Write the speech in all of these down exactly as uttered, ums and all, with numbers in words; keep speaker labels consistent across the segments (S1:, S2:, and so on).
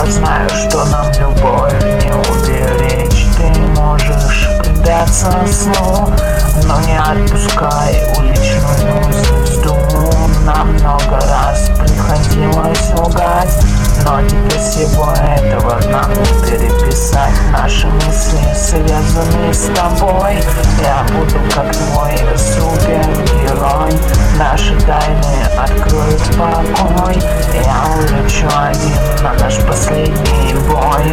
S1: Я знаю, что нам любовь не уберечь. Ты можешь предаться сну, но не отпускай уличную звезду. Нам много раз приходилось лгать, но теперь всего этого нам не переписать. Наши мысли связаны с тобой. Я буду как твой супергерой. Наши тайны откроют покой. Я улечу один на наш последний бой.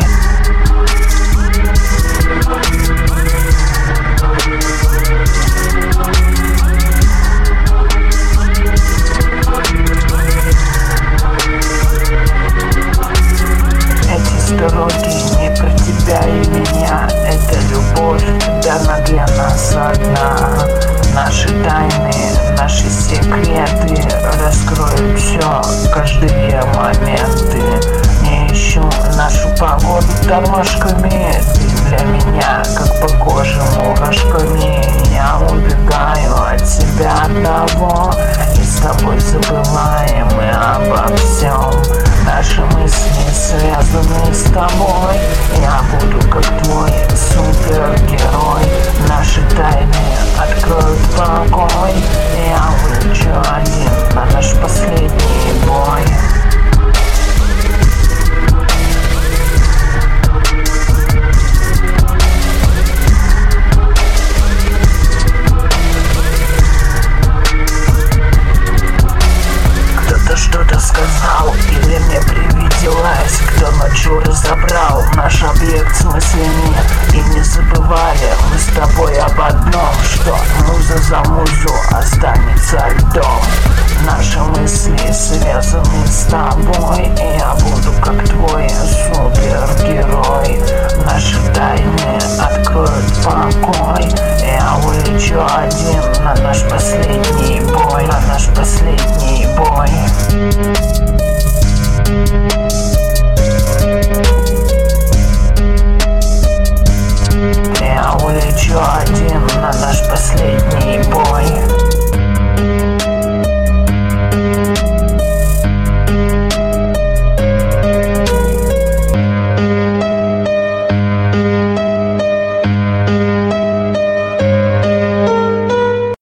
S1: Дороги не про тебя и меня, это любовь дана для нас одна. Наши тайны, наши секреты раскроют все, каждые моменты. Не ищу нашу погоду дорожками, ты для меня как по коже мурашками. Я убегаю от тебя одного, и с тобой забываем мы обо всем. Наши мысли связаны с тобой. Я буду как твой супергерой. Наши тайны откроют покой. Я улечу один на наш последний бой. Кто-то что-то сказал или мне привиделось, кто ночью разобрал наш объект с мыслями. И не забывали мы с тобой об одном, что муза за музу останется льдом. Наши мысли связаны с тобой, и я буду как твой супергерой. Наши тайны откроют покой. Я улечу один на наш последний бой, на наш последний бой.